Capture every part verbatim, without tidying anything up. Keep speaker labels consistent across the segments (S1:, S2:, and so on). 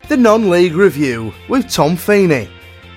S1: The Non-League Review with Tom Feeney.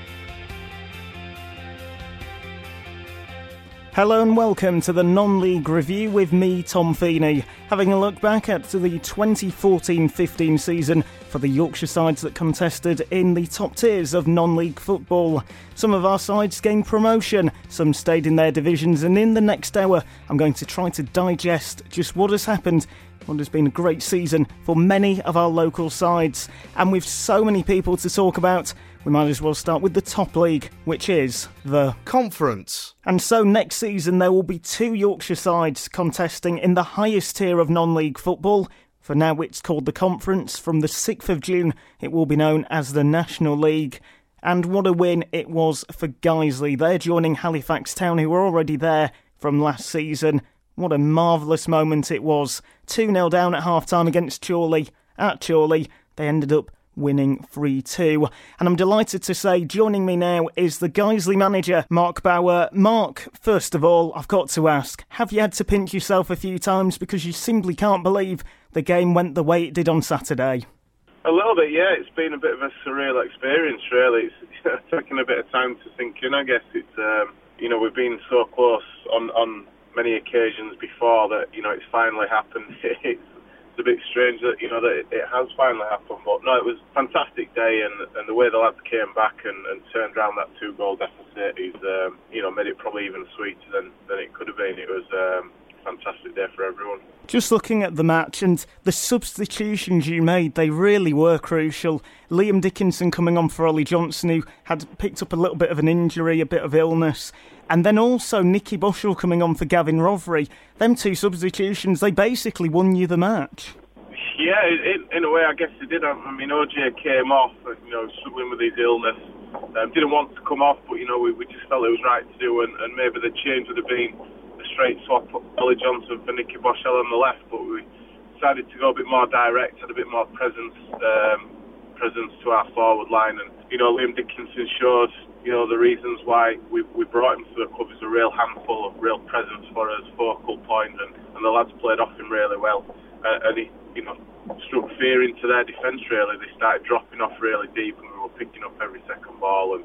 S2: Hello and welcome to the Non-League Review with me, Tom Feeney, having a look back at the twenty fourteen fifteen season for the Yorkshire sides that contested in the top tiers of non-league football. Some of our sides gained promotion, some stayed in their divisions, and in the next hour I'm going to try to digest just what has happened. What has been a great season for many of our local sides. And with so many people to talk about, we might as well start with the top league, which is the
S1: Conference.
S2: And so next season there will be two Yorkshire sides contesting in the highest tier of non-league football. For now it's called the Conference. From the sixth of June it will be known as the National League. And what a win it was for Guiseley. They're joining Halifax Town, who were already there from last season. What a marvellous moment it was. two nil down at half-time against Chorley. At Chorley, they ended up winning three two. And I'm delighted to say joining me now is the Guiseley manager, Mark Bower. Mark, first of all, I've got to ask, have you had to pinch yourself a few times because you simply can't believe the game went the way it did on Saturday?
S3: A little bit, yeah. It's been a bit of a surreal experience, really. It's taken a bit of time to sink in, I guess. It's, um, you know, we've been so close on... on many occasions before that, you know, it's finally happened. It's a bit strange that, you know, that it has finally happened, but no, it was a fantastic day, and, and the way the lads came back and, and turned around that two-goal deficit is, um, you know, made it probably even sweeter than, than it could have been. It was um, a fantastic day for everyone. Just
S2: looking at the match and the substitutions you made, they really were crucial. Liam Dickinson coming on for Ollie Johnson, who had picked up a little bit of an injury, a bit of illness. And then also Nicky Bushell coming on for Gavin Rothery. Them two substitutions, they basically won you the match.
S3: Yeah, in, in a way, I guess they did. I mean, O J came off, you know, struggling with his illness. Um, didn't want to come off, but, you know, we, we just felt it was right to do. And, and maybe the change would have been a straight swap, Ollie Johnson for Nicky Bushell on the left. But we decided to go a bit more direct, had a bit more presence, um, presence to our forward line. And, you know, Liam Dickinson showed, you know, the reasons why we we brought him to the club is a real handful of real presence for us, focal point, and, and the lads played off him really well. Uh, and he, you know, struck fear into their defence really. They started dropping off really deep, and we were picking up every second ball and,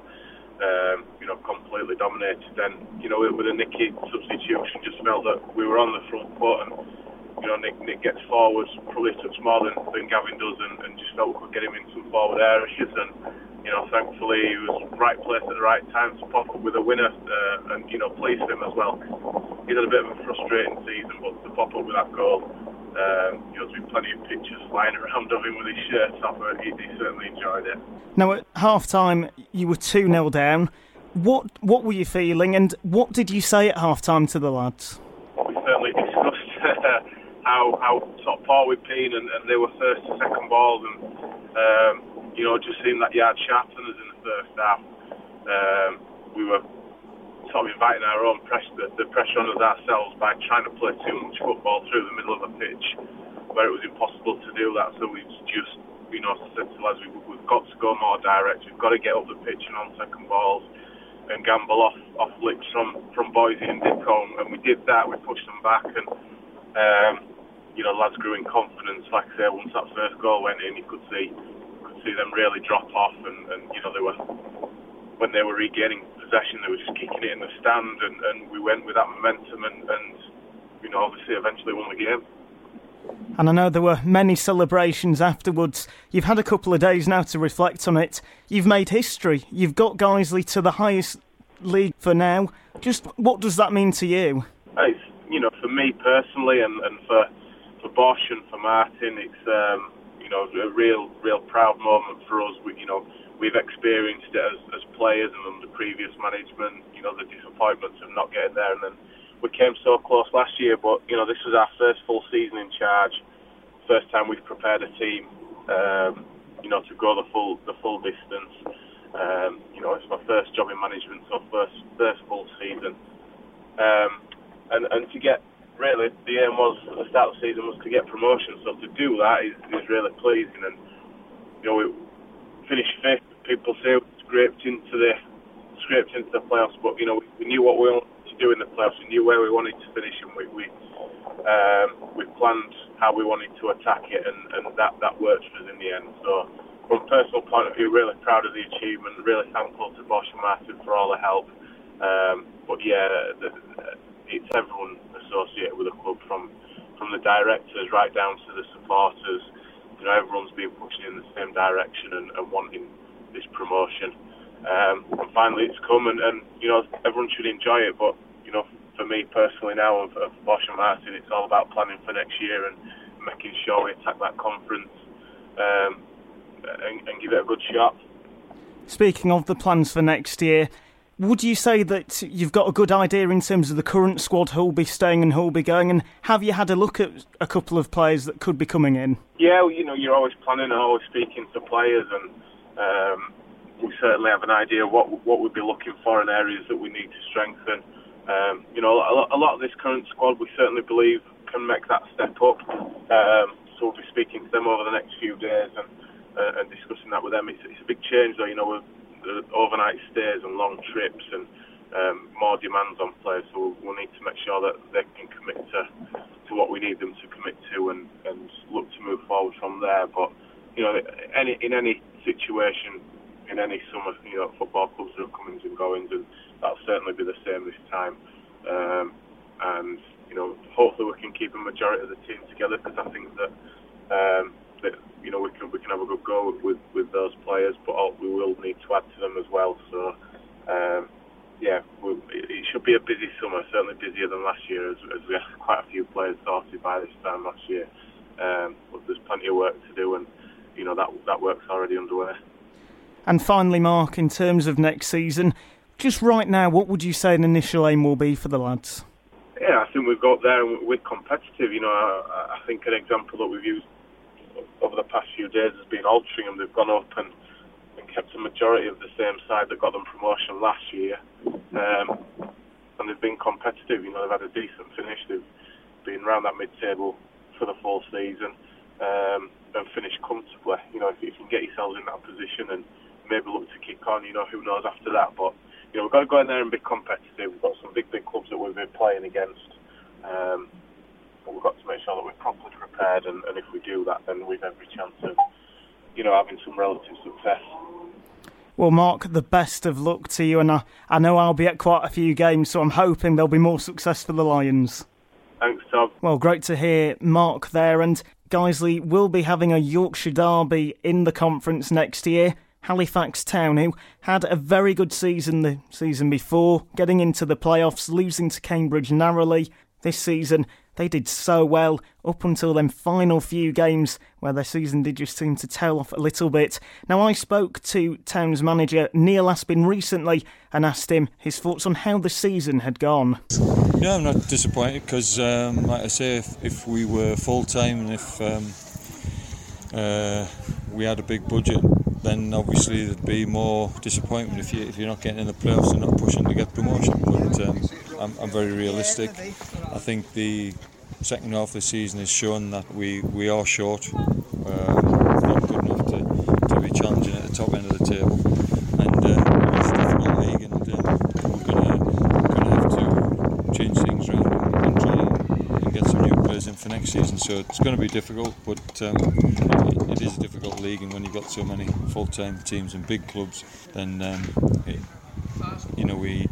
S3: um, you know, completely dominated. Then, you know, with a Nicky substitution, just felt that we were on the front foot, and, you know, Nick, Nick gets forward, probably touch more than, than Gavin does, and, and just felt we could get him in some forward areas. And, you know, thankfully he was right place at the right time to pop up with a winner, uh, and, you know, pleased him as well. He's had a bit of a frustrating season, but to pop up with that goal, um, you know, there's been plenty of pictures flying around of him with his shirt off, but he, he certainly enjoyed it.
S2: Now, at half-time, you were two nil down. What what were you feeling, and what did you say at half-time to the lads?
S3: We certainly discussed uh, how, how top four we'd been, and, and they were first to second balls, and, um, you know, just seeing that yard sharpened us in the first half. Um, we were sort of inviting our own pressure, the, the pressure on us ourselves by trying to play too much football through the middle of the pitch, where it was impossible to do that. So we've just, you know, said to lads, we've, we've got to go more direct. We've got to get up the pitch and on second balls and gamble off off licks from from Boise and Didcombe, and we did that. We pushed them back, and um, you know, lads grew in confidence. Like I say, once that first goal went in, you could see. see them really drop off, and, and you know, they were, when they were regaining possession, they were just kicking it in the stand, and, and we went with that momentum, and, and you know, obviously eventually won the game.
S2: And I know there were many celebrations afterwards. You've had a couple of days now to reflect on it. You've made history. You've got Guiseley to the highest league for now. Just what does that mean to you?
S3: It's, you know, for me personally, and, and for for Bosch and for Martin, it's um, you know, a real, real proud moment for us. We, you know, we've experienced it as, as players and under previous management, you know, the disappointments of not getting there. And then we came so close last year, but, you know, this was our first full season in charge. First time we've prepared a team, um, you know, to go the full, the full distance. Um, you know, it's my first job in management, so first, first full season. Um, and, and to get, really, the aim was, at the start of the season, was to get promotion. So to do that is, is really pleasing. And, you know, we finished fifth. People say we scraped into the scraped into the playoffs, but, you know, we, we knew what we wanted to do in the playoffs. We knew where we wanted to finish, and we we, um, we planned how we wanted to attack it, and, and that, that worked for us in the end. So from a personal point of view, really proud of the achievement, really thankful to Bosch and Martin for all the help. Um, but yeah, the, it's everyone associated with the club, from from the directors right down to the supporters. You know, everyone's been pushing in the same direction and, and wanting this promotion. Um, and finally, it's come, and, and you know, everyone should enjoy it. But you know, for me personally now, and for Bosch and Martin, it's all about planning for next year and making sure we attack that conference um, and, and give it a good shot.
S2: Speaking of the plans for next year, would you say that you've got a good idea in terms of the current squad, who'll be staying and who'll be going, and have you had a look at a couple of players that could be coming in?
S3: Yeah, well, you know, you're always planning and always speaking to players, and um, we certainly have an idea of what what we'd be looking for in areas that we need to strengthen. Um, you know, a lot, a lot of this current squad we certainly believe can make that step up. Um, so we'll be speaking to them over the next few days and, uh, and discussing that with them. It's, it's a big change, though, you know, with the overnight stays and long trips and um, more demands on players. So we'll, we'll need to make sure that they can commit to, to what we need them to commit to and, and look to move forward from there. But, you know, any in any situation, in any summer, you know, football clubs there are comings and goings, and that'll certainly be the same this time. Um, and, you know, hopefully we can keep a majority of the team together, because I think that, um, that you know, we can we can have a good go with, with those players, but all, we will need to add to them as well. So, um, yeah, we, it should be a busy summer, certainly busier than last year, as, as we have quite a few players sorted by this time last year. Um, but there's plenty of work to do, and, you know, that that work's already underway.
S2: And finally, Mark, in terms of next season, just right now, what would you say an initial aim will be for the lads?
S3: Yeah, I think we've got there and we're competitive. You know, I, I think an example that we've used over the past few days has been Altrincham. They've gone up and, and kept a majority of the same side that got them promotion last year. Um, and they've been competitive. You know, they've had a decent finish. They've been around that mid-table for the full season um, and finished comfortably. You know, if, if you can get yourselves in that position and maybe look to kick on, you know, who knows after that. But, you know, we've got to go in there and be competitive. We've got some big, big clubs that we've been playing against. Um, but we've got to make sure that we're properly prepared, and, and if we do that, then we've every chance of, you know, having some relative success.
S2: Well, Mark, the best of luck to you, and I, I know I'll be at quite a few games, so I'm hoping there'll be more success for the Lions.
S3: Thanks, Tom.
S2: Well, great to hear Mark there, and Guiseley will be having a Yorkshire derby in the conference next year. Halifax Town, who had a very good season the season before, getting into the playoffs, losing to Cambridge narrowly. This season, they did so well up until them final few games where their season did just seem to tail off a little bit. Now, I spoke to Town's manager Neil Aspin recently and asked him his thoughts on how the season had gone.
S4: Yeah, I'm not disappointed because, um, like I say, if, if we were full-time and if um, uh, we had a big budget, then obviously there'd be more disappointment if, you, if you're not getting in the playoffs and not pushing to get promotion. But um, I'm, I'm very realistic. I think the second half of the season has shown that we, we are short. Um, not good enough to, to be challenging at the top end of the table. And uh, it's a difficult league, and um, we're going to have to change things around and, and try and, and get some new players in for next season. So it's going to be difficult, but um, it, it is a difficult league, and when you've got so many full-time teams and big clubs, then um, it, you know, we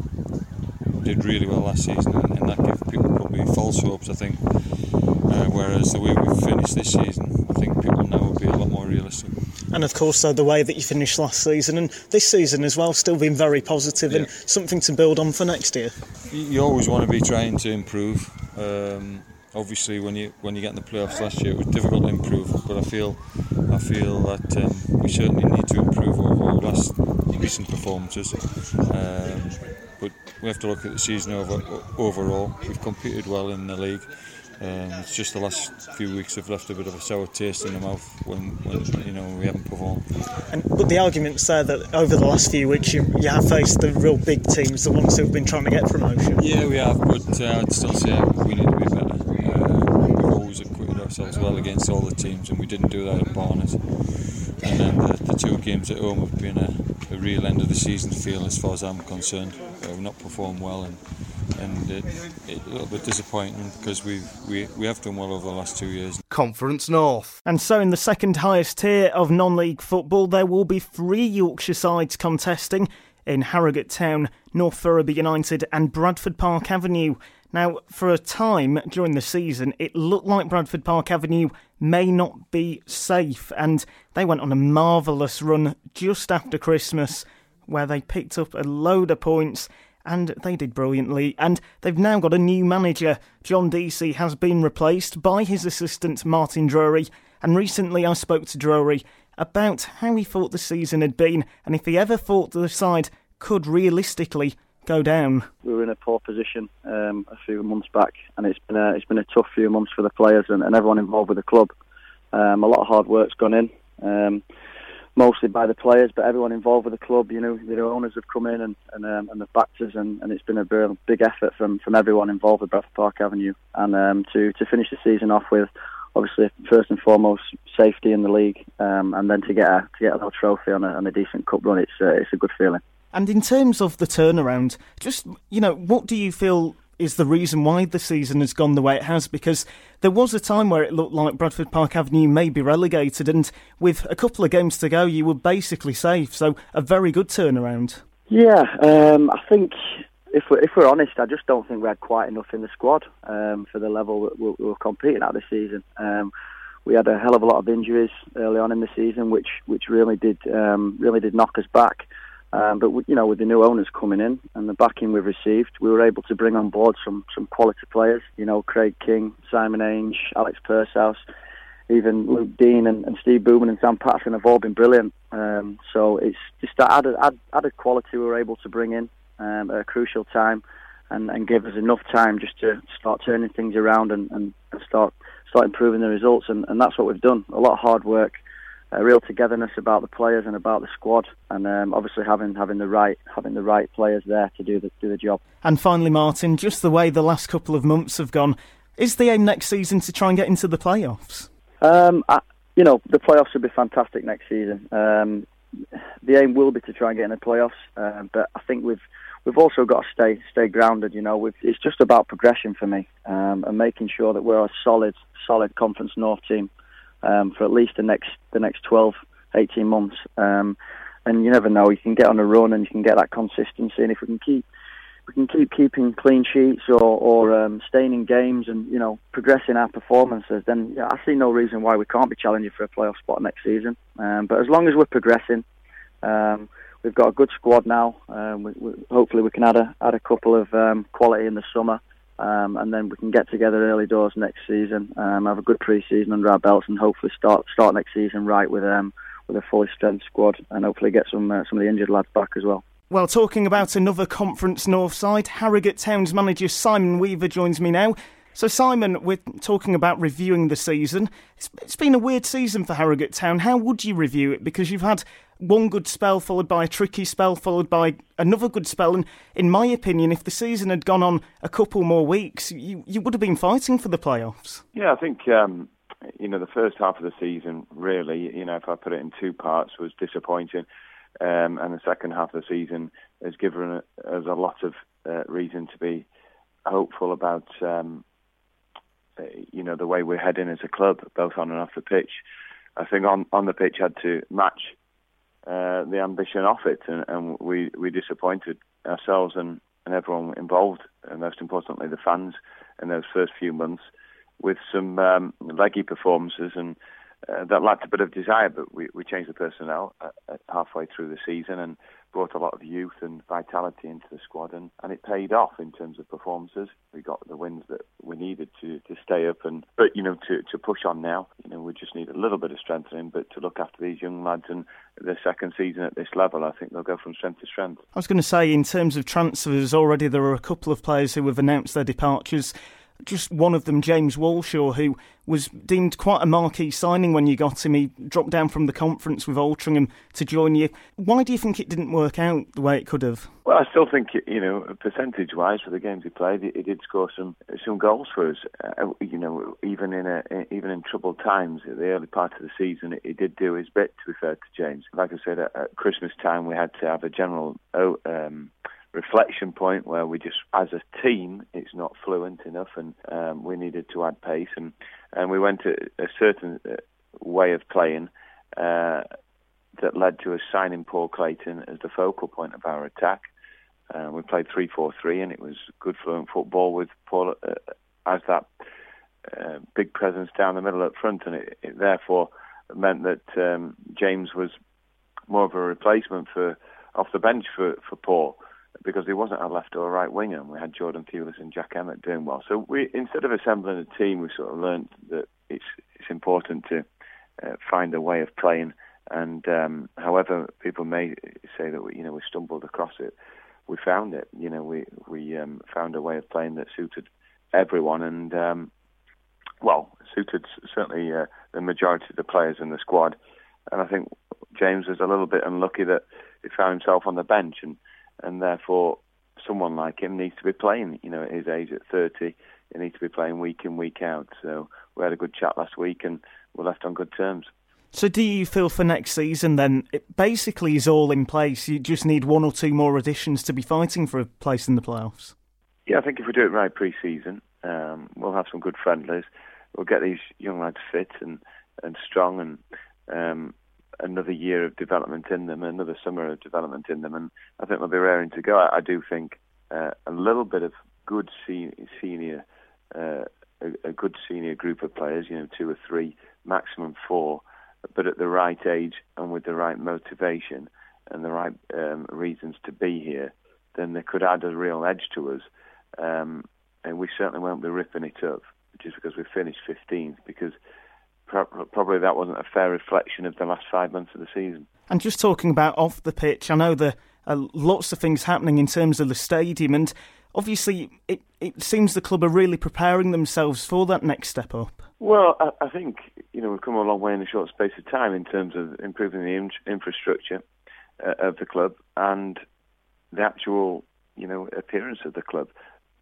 S4: did really well last season, and, and that gave people probably false hopes, I think. Uh, whereas the way we've finished this season, I think people now will be a lot more realistic.
S2: And of course, though, the way that you finished last season and this season as well, still been very positive, yeah, and something to build on for next year.
S4: You, you always want to be trying to improve. Um, obviously, when you when you get in the playoffs last year, it was difficult to improve. But I feel I feel that um, we certainly need to improve over our last recent performances. Um, but we have to look at the season over, overall. We've competed well in the league. Um, it's just the last few weeks have left a bit of a sour taste in the mouth when, when you know we haven't performed.
S2: And, but the argument's there that over the last few weeks you, you have faced the real big teams, the ones who've been trying to get promotion.
S4: Yeah, we have, but uh, I'd still say we need to be better. Uh, we've always acquitted ourselves well against all the teams, and we didn't do that at Barnet. And then the, the two games at home have been a, a real end of the season feel as far as I'm concerned. Uh, we've not performed well, and and it, it, a little bit disappointing because we've, we we have done well over the last two years.
S1: Conference North.
S2: And so in the second highest tier of non-league football, there will be three Yorkshire sides contesting in Harrogate Town, North Thurroby United and Bradford Park Avenue. Now, for a time during the season, it looked like Bradford Park Avenue may not be safe, and they went on a marvellous run just after Christmas where they picked up a load of points, and they did brilliantly. And they've now got a new manager. John Deasy has been replaced by his assistant Martin Drury, and recently I spoke to Drury about how he thought the season had been and if he ever thought the side could realistically go down.
S5: We were in a poor position um, a few months back, and it's been a, it's been a tough few months for the players and, and everyone involved with the club. Um, a lot of hard work's gone in, um, mostly by the players, but everyone involved with the club. You know, the owners have come in and and, um, and the backers, and, and it's been a real big effort from, from everyone involved with Bradford Park Avenue, and um, to to finish the season off with, obviously, first and foremost, safety in the league, um, and then to get a to get a little trophy on a, on a decent cup run. It's uh, it's a good feeling.
S2: And in terms of the turnaround, just, you know, what do you feel is the reason why the season has gone the way it has? Because there was a time where it looked like Bradford Park Avenue may be relegated, and with a couple of games to go, you were basically safe. So a very good turnaround.
S5: Yeah, um, I think if we're, if we're honest, I just don't think we had quite enough in the squad um, for the level that we were competing at this season. Um, we had a hell of a lot of injuries early on in the season, which which really did um, really did knock us back. Um, but, you know, with the new owners coming in and the backing we've received, we were able to bring on board some, some quality players. You know, Craig King, Simon Ainge, Alex Pursehouse, even Luke Dean and, and Steve Booman and Sam Patterson have all been brilliant. Um, so it's just that added, added, added quality we were able to bring in um, at a crucial time, and, and give us enough time just to start turning things around and, and start start improving the results. And, and that's what we've done. A lot of hard work. A real togetherness about the players and about the squad, and um, obviously having having the right having the right players there to do the do the job.
S2: And finally, Martin, just the way the last couple of months have gone, is the aim next season to try and get into the playoffs?
S5: Um, I, you know, the playoffs would be fantastic next season. Um, the aim will be to try and get in the playoffs, uh, but I think we've we've also got to stay stay grounded. You know, we've, it's just about progression for me, um, and making sure that we're a solid solid Conference North team. Um, for at least the next the next twelve, eighteen months. Um, and you never know, you can get on a run and you can get that consistency, and if we can keep we can keep keeping clean sheets or, or um, staying in games and, you know, progressing our performances, then yeah, I see no reason why we can't be challenging for a playoff spot next season. Um, but as long as we're progressing, um, we've got a good squad now. Um, we, we, hopefully we can add a, add a couple of um, quality in the summer. Um, and then we can get together early doors next season, um, have a good pre-season under our belts, and hopefully start start next season right with um, with a fully strength squad, and hopefully get some uh, some of the injured lads back as well.
S2: Well, talking about another Conference North side, Harrogate Town's manager Simon Weaver joins me now. So Simon, we're talking about reviewing the season. It's, it's been a weird season for Harrogate Town. How would you review it? Because you've had one good spell followed by a tricky spell followed by another good spell, and in my opinion, if the season had gone on a couple more weeks, you, you would have been fighting for the playoffs.
S6: Yeah, I think um, you know, the first half of the season, really, you know, if I put it in two parts, was disappointing, um, and the second half of the season has given us a lot of uh, reason to be hopeful about um, you know, the way we're heading as a club, both on and off the pitch. I think on, on the pitch had to match Uh, the ambition off it, and, and we, we disappointed ourselves and, and everyone involved, and most importantly the fans, in those first few months, with some um, leggy performances, and uh, that lacked a bit of desire. But we, we changed the personnel uh, uh, halfway through the season and brought a lot of youth and vitality into the squad, and, and it paid off in terms of performances. We got the wins that we needed to, to stay up, and but you know to, to push on now. You know, we just need a little bit of strengthening, but to look after these young lads and their second season at this level, I think they'll go from strength to strength.
S2: I was going to say, in terms of transfers, already there are a couple of players who have announced their departures. Just one of them, James Walshaw, who was deemed quite a marquee signing when you got him. He dropped down from the conference with Altrincham to join you. Why do you think it didn't work out the way it could have?
S6: Well, I still think, you know, percentage-wise for the games he played, he, he did score some some goals for us. Uh, you know, even in a, even in troubled times, at the early part of the season, he did do his bit, to be fair to James. Like I said, at, at Christmas time, we had to have a general oh, um, reflection point where we just, as a team, it's not fluent enough, and um, we needed to add pace, and, and we went to a certain way of playing uh, that led to us signing Paul Clayton as the focal point of our attack. Uh, we played three four three, and it was good fluent football with Paul uh, as that uh, big presence down the middle up front, and it, it therefore meant that um, James was more of a replacement for off the bench for, for Paul, because he wasn't a left or a right winger, and we had Jordan Thewlis and Jack Emmett doing well. So we, instead of assembling a team, we sort of learned that it's it's important to uh, find a way of playing, and um, however people may say that we, you know, we stumbled across it, we found it. You know, we we um, found a way of playing that suited everyone, and um, well, suited certainly uh, the majority of the players in the squad. And I think James was a little bit unlucky that he found himself on the bench, and, and therefore someone like him needs to be playing. You know, at his age, at thirty, he needs to be playing week in, week out. So we had a good chat last week, and we're left on good terms.
S2: So do you feel for next season then, it basically is all in place, you just need one or two more additions to be fighting for a place in the playoffs?
S6: Yeah, I think if we do it right pre-season, um, we'll have some good friendlies. We'll get these young lads fit and, and strong, and um, another year of development in them, another summer of development in them, and I think they'll be raring to go. I, I do think uh, a little bit of good senior, senior uh, a, a good senior group of players, you know, two or three, maximum four, but at the right age and with the right motivation and the right um, reasons to be here, then they could add a real edge to us. Um, and we certainly won't be ripping it up just because we finished fifteenth, because pro- probably that wasn't a fair reflection of the last five months of the season.
S2: And just talking about off the pitch, I know there are lots of things happening in terms of the stadium, and obviously it, it seems the club are really preparing themselves for that next step up.
S6: Well, I, I think, you know, we've come a long way in a short space of time in terms of improving the in- infrastructure uh, of the club and the actual, you know, appearance of the club.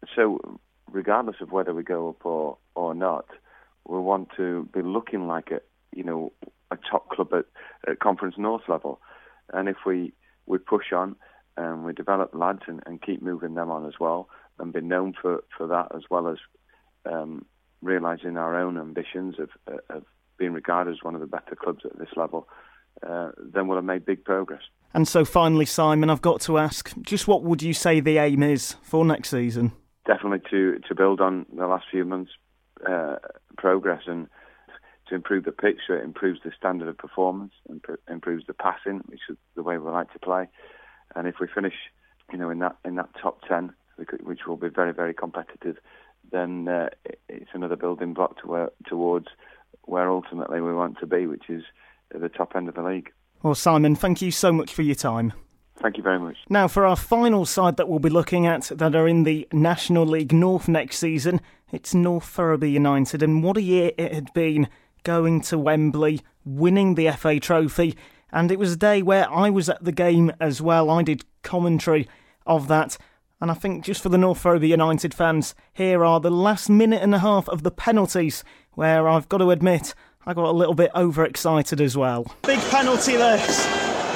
S6: So regardless of whether we go up or, or not, we want to be looking like a, you know, a top club at, at Conference North level. And if we, we push on and we develop lads and, and keep moving them on as well, and be known for, for that, as well as um, realising our own ambitions of, of being regarded as one of the better clubs at this level, uh, then we'll have made big progress. And
S2: so finally, Simon, I've got to ask, just what would you say the aim is for next season?
S6: Definitely to, to build on the last few months' uh, progress and to improve the pitch so it improves the standard of performance and pr- improves the passing, which is the way we like to play. And if we finish, you know, in that in that top ten, which will be very, very competitive, then uh, it's another building block to where, towards where ultimately we want to be, which is at the top end of the league. Well,
S2: Simon, thank you so much for your time.
S6: Thank you very much.
S2: Now, for our final side that we'll be looking at that are in the National League North next season, it's North Ferriby United, and what a year it had been going to Wembley, winning the F A Trophy, and it was a day where I was at the game as well. I did commentary of that, and I think just for the North Ferriby United fans, here are the last minute and a half of the penalties, where I've got to admit, I got a little bit overexcited as well. Big penalty this.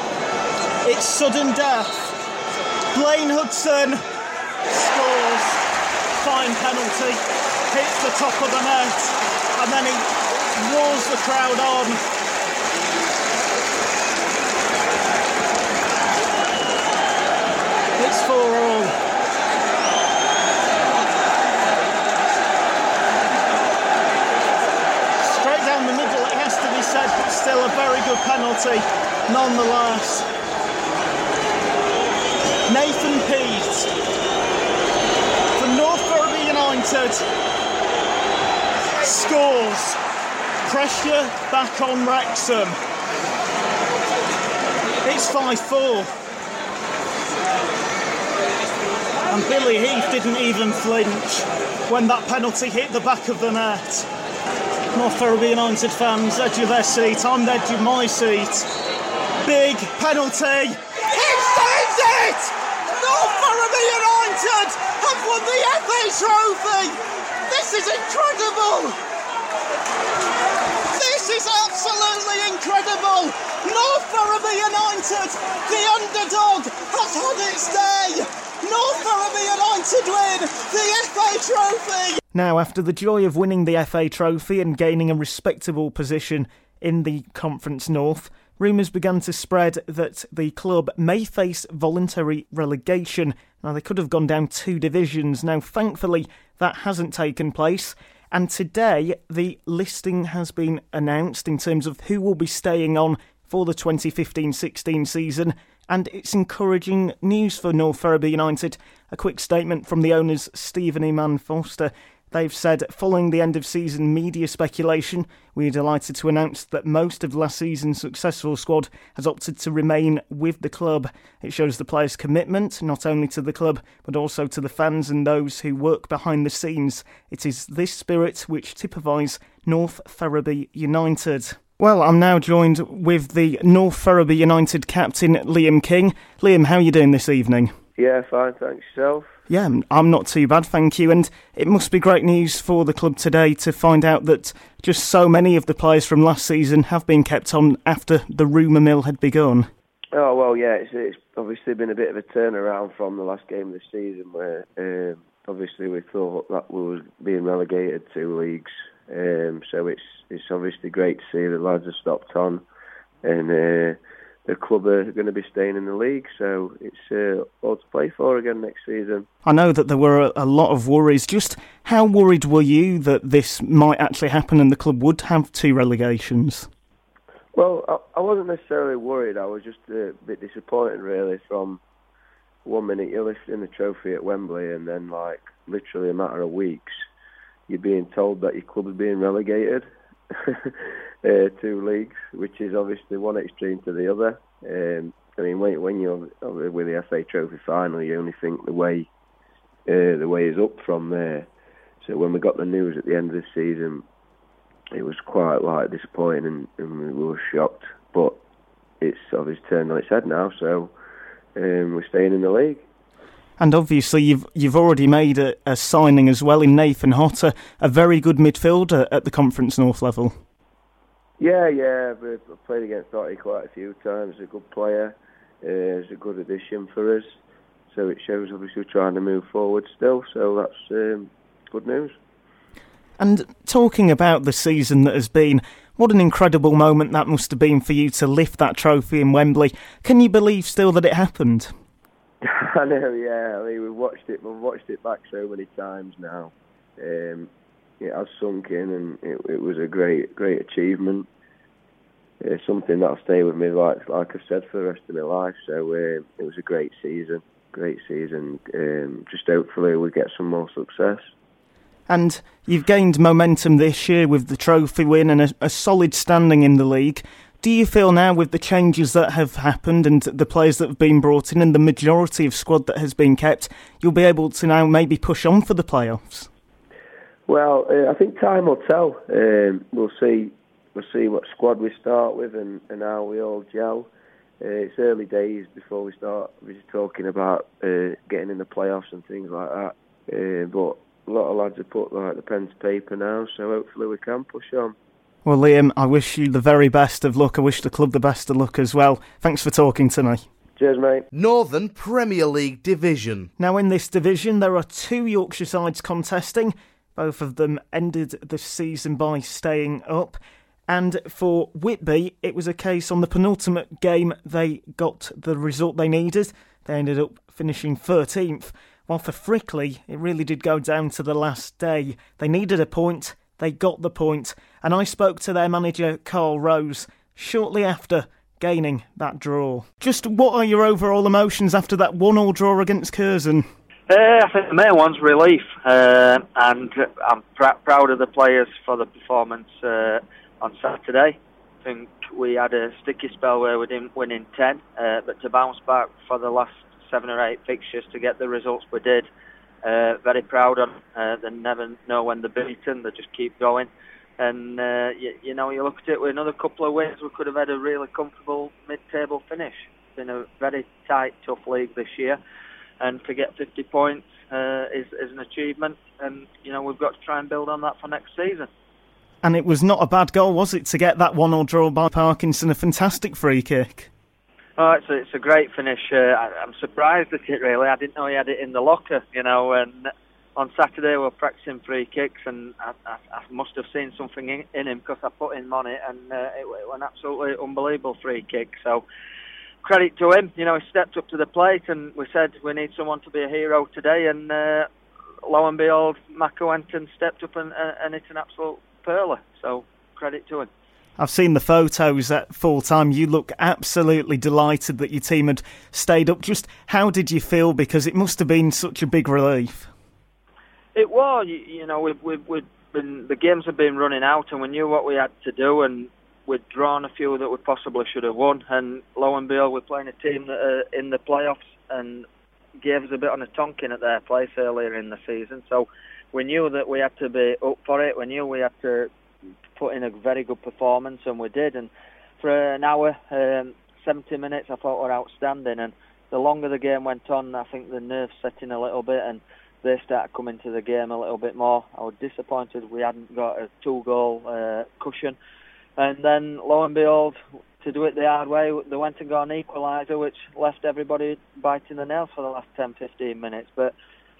S2: It's sudden death. Blaine Hudson scores. Fine penalty. Hits the top of the net. And then he roars the crowd on. It's four all. Straight down the middle, it has to be said, but still a very good penalty nonetheless. Nathan Peat for North Ferriby United scores. Pressure back on Wrexham. It's five four. And Billy Heath didn't even flinch when that penalty hit the back of the net. North Ferriby United fans, edge of their seat, I'm the edge of my seat. Big penalty. He saves it! North Ferriby United have won the F A Trophy! This is incredible! This is absolutely incredible! North Ferriby United, the underdog, has had its day!
S7: North Ferriby United win the F A Trophy!
S2: Now, after the joy of winning the F A Trophy and gaining a respectable position in the Conference North, rumours began to spread that the club may face voluntary relegation. Now, they could have gone down two divisions. Now, thankfully, that hasn't taken place. And today, the listing has been announced in terms of who will be staying on for the twenty fifteen sixteen season. And it's encouraging news for North Ferriby United. A quick statement from the owners, Stephen Eman Foster. They've said, following the end of season media speculation, we're delighted to announce that most of last season's successful squad has opted to remain with the club. It shows the players' commitment, not only to the club, but also to the fans and those who work behind the scenes. It is this spirit which typifies North Ferriby United. Well, I'm now joined with the North Ferriby United captain, Liam King. Liam, how are you doing this evening?
S8: Yeah, fine, thanks. Yourself?
S2: Yeah, I'm not too bad, thank you. And it must be great news for the club today to find out that just so many of the players from last season have been kept on after the rumour mill had begun.
S8: Oh, well, yeah, it's, it's obviously been a bit of a turnaround from the last game of the season where um, obviously we thought that we were being relegated two leagues. Um, so it's it's obviously great to see the lads have stopped on and uh, the club are going to be staying in the league, so it's uh, all to play for again next season.
S2: I know that there were a, a lot of worries. Just how worried were you that this might actually happen and the club would have two relegations?
S8: Well, I, I wasn't necessarily worried. I was just a bit disappointed, really, from one minute you're lifting the trophy at Wembley and then, like, literally a matter of weeks, you're being told that your club is being relegated uh, two leagues, which is obviously one extreme to the other. Um, I mean, when, when you're with the F A Trophy final, you only think the way uh, the way is up from there. So when we got the news at the end of the season, it was quite like disappointing, and, and we were shocked. But it's obviously turned on its head now, so um, we're staying in the league.
S2: And obviously you've you've already made a, a signing as well in Nathan Hotter, a very good midfielder at the Conference North level.
S8: Yeah, yeah, I've played against Hotter quite a few times. He's a good player. Uh, he's a good addition for us. So it shows obviously we're trying to move forward still, so that's um, good news.
S2: And talking about the season that has been, what an incredible moment that must have been for you to lift that trophy in Wembley. Can you believe still that it happened?
S8: I know, yeah. I mean, we've watched it. We've watched it back so many times now. Um, it has sunk in, and it, it was a great, great achievement. It's something that'll stay with me, like like I've said, for the rest of my life. So uh, it was a great season, great season. Um, just hopefully we get some more success.
S2: And you've gained momentum this year with the trophy win and a, a solid standing in the league. Do you feel now, with the changes that have happened and the players that have been brought in and the majority of squad that has been kept, you'll be able to now maybe push on for the playoffs?
S8: Well, uh, I think time will tell. Um, we'll see. We'll see what squad we start with and, and how we all gel. Uh, it's early days before we start really talking about uh, getting in the playoffs and things like that. Uh, but a lot of lads have put like the pen to paper now, so hopefully we can push on.
S2: Well, Liam, I wish you the very best of luck. I wish the club the best of luck as well. Thanks for talking to me.
S8: Cheers, mate.
S1: Northern Premier League Division.
S2: Now, in this division, there are two Yorkshire sides contesting. Both of them ended the season by staying up. And for Whitby, it was a case on the penultimate game they got the result they needed. They ended up finishing thirteenth. While for Frickley, it really did go down to the last day. They needed a point. They got the point, and I spoke to their manager, Carl Rose, shortly after gaining that draw. Just what are your overall emotions after that one-all draw against Curzon?
S9: Uh, I think the main one's relief, uh, and I'm pr- proud of the players for the performance uh, on Saturday. I think we had a sticky spell where we didn't win in ten, uh, but to bounce back for the last seven or eight fixtures to get the results we did, Uh, very proud of them. Uh, they never know when they're beaten, they just keep going. And, uh, you, you know, you look at it with another couple of wins, we could have had a really comfortable mid-table finish. It's been a very tight, tough league this year. And to get fifty points uh, is, is an achievement. And, you know, we've got to try and build on that for next season.
S2: And it was not a bad goal, was it, to get that one-all draw by Parkinson, a fantastic free kick?
S9: Oh, it's a, it's a great finish. Uh, I, I'm surprised at it, really. I didn't know he had it in the locker, you know. And on Saturday we were practicing free kicks, and I, I, I must have seen something in, in him because I put him on it, and uh, it, it was an absolutely unbelievable free kick. So credit to him. You know, he stepped up to the plate, and we said we need someone to be a hero today, and uh, lo and behold, Mako went and stepped up and, uh, and it's an absolute pearler. So credit to him.
S2: I've seen the photos at full time. You look absolutely delighted that your team had stayed up. Just how did you feel? Because it must have been such a big relief.
S9: It was. You, you know, we've, we've, we've been, the games have been running out, and we knew what we had to do, and we'd drawn a few that we possibly should have won. And lo and behold, we're playing a team that are in the playoffs and gave us a bit on a tonking at their place earlier in the season. So we knew that we had to be up for it. We knew we had to put in a very good performance, and we did. And for an hour, um, seventy minutes, I thought were outstanding. And the longer the game went on, I think the nerves set in a little bit, and they started coming to the game a little bit more. I was disappointed we hadn't got a two-goal uh, cushion. And then, lo and behold, to do it the hard way, they went and got an equaliser, which left everybody biting the nails for the last ten to fifteen minutes. But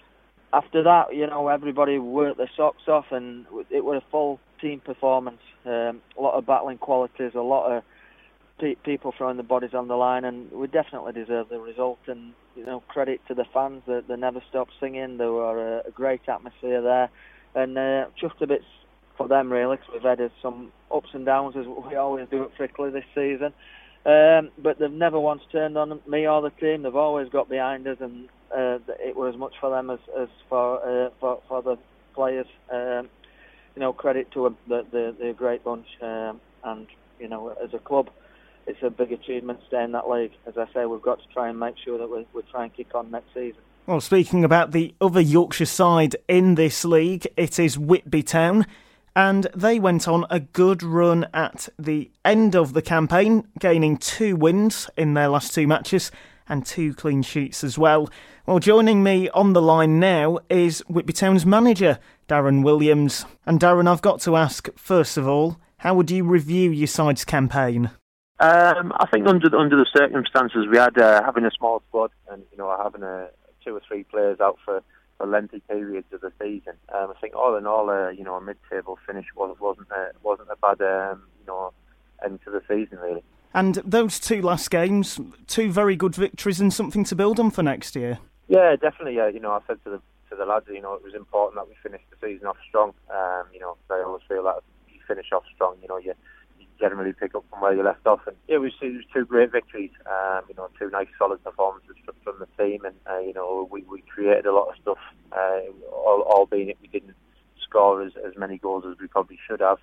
S9: after that, you know, everybody worked their socks off, and it was a full team performance. Um, a lot of battling qualities, a lot of pe- people throwing the bodies on the line, and we definitely deserved the result. And, you know, credit to the fans that they never stopped singing. There were a, a great atmosphere there, and uh, just a bit for them, really, because we've had some ups and downs, as we always do at Frickley this season. Um, but they've never once turned on me or the team. They've always got behind us, and uh, it was as much for them as, as for, uh, for for the players. Um, you know, credit to them. They're, they're, they're a great bunch, um, and, you know, as a club, it's a big achievement to stay in that league. As I say, we've got to try and make sure that we, we try and kick on next season.
S2: Well, speaking about the other Yorkshire side in this league, it is Whitby Town. And they went on a good run at the end of the campaign, gaining two wins in their last two matches and two clean sheets as well. Well, joining me on the line now is Whitby Town's manager, Darren Williams. And Darren, I've got to ask, first of all, how would you review your side's campaign?
S10: Um, I think under the, under the circumstances we had, uh, having a small squad and, you know, having a, two or three players out for for lengthy periods of the season. Um, I think all in all, uh, you know, a mid-table finish was, wasn't a, wasn't a bad, um, you know, end to the season really.
S2: And those two last games, two very good victories and something to build on for next year.
S10: Yeah, definitely. Uh, you know, I said to the to the lads, you know, it was important that we finished the season off strong. Um, you know, I always feel that if you finish off strong, you know, you, you generally pick up from where you left off. And yeah, it was, it was two great victories. Um, you know, two nice solid performances from, from the team, and uh, you know, we, we created a lot of stuff. Uh, all, albeit we didn't score as, as many goals as we probably should have.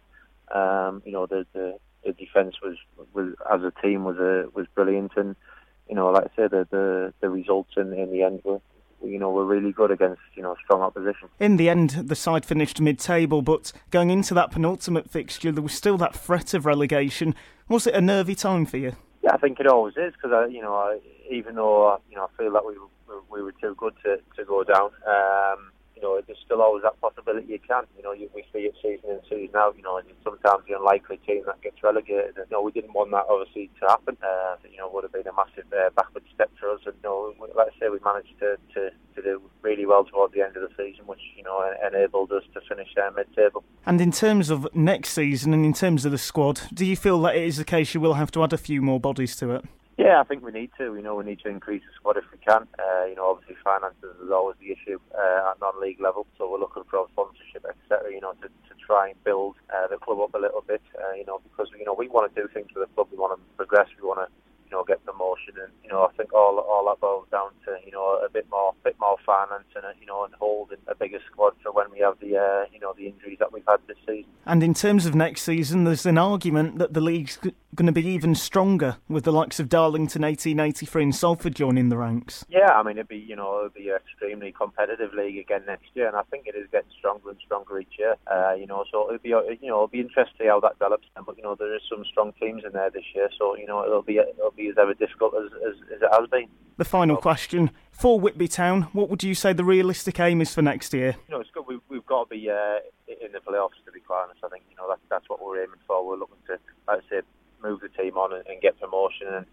S10: Um, you know, the the, the defence was, was as a team was a, was brilliant, and you know, like I said, the the, the results in, in the end were, you know, were really good against, you know, strong opposition.
S2: In the end, the side finished mid-table, but going into that penultimate fixture, there was still that threat of relegation. Was it a nervy time for you?
S10: Yeah, I think it always is, because you know, I, even though you know, I feel that we we were too good to, to go down. Um, you know, there's still always that possibility you can. You know, you, we see it season in, season out. You know, and sometimes the unlikely team that gets relegated. And, you know, we didn't want that obviously to happen. Uh, you know, it would have been a massive uh, backward step for us. And you know, like I say, we managed to, to, to do really well towards the end of the season, which you know enabled us to finish uh, mid-table.
S2: And in terms of next season, and in terms of the squad, do you feel that it is the case you will have to add a few more bodies to it?
S10: Yeah, I think we need to. You know, we need to increase the squad if we can. Uh, you know, obviously finances is always the issue uh, at non-league level, so we're looking for sponsorship, et cetera. You know, to, to try and build uh, the club up a little bit. Uh, you know, because you know we want to do things for the club. We want to progress. We want to, you know, get promotion, and you know, I think all all that boils down to you know a bit more, bit more finance, and a, you know, and holding a bigger squad for when we have the uh, you know the injuries that we've had this season.
S2: And in terms of next season, there's an argument that the league's going to be even stronger with the likes of Darlington eighteen eighty-three and Salford joining the ranks.
S10: Yeah, I mean it'd be you know it'd be an extremely competitive league again next year, and I think it is getting stronger and stronger each year. Uh, you know, so it'll be you know it'll be interesting to see how that develops. But you know there is some strong teams in there this year, so you know it'll be it'll be as ever difficult as, as, as it has been.
S2: The final question for Whitby Town: what would you say the realistic aim is for next year?
S10: You know, it's good. We've, we've got to be uh, in the playoffs, to be quite honest. I think you know that, that's what we're aiming for. We're looking to, like I said, move the team on and, and get promotion. And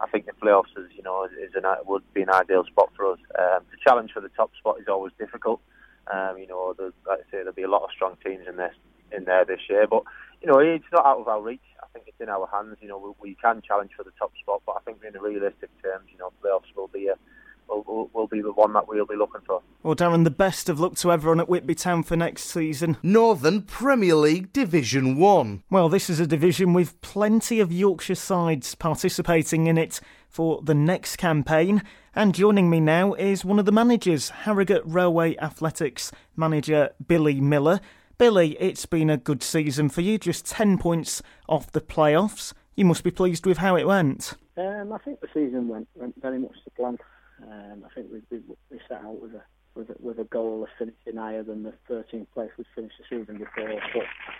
S10: I think the playoffs is, you know, is an, would be an ideal spot for us. Um, the challenge for the top spot is always difficult. Um, you know, like I say, there'll be a lot of strong teams in this in there this year, but you know, it's not out of our reach. I think it's in our hands. You know, we, we can challenge for the top spot, but I think in realistic terms, you know, playoffs will be a Will, will be the one that we'll be looking for.
S2: Well, Darren, the best of luck to everyone at Whitby Town for next season.
S1: Northern Premier League Division one.
S2: Well, this is a division with plenty of Yorkshire sides participating in it for the next campaign. And joining me now is one of the managers, Harrogate Railway Athletics manager Billy Miller. Billy, it's been a good season for you, just ten points off the playoffs. You must be pleased with how it went.
S11: Um, I think the season went, went very much to plan. Um, I think we, we we set out with a with a, with a goal of finishing higher than the thirteenth place we'd finished the season before. But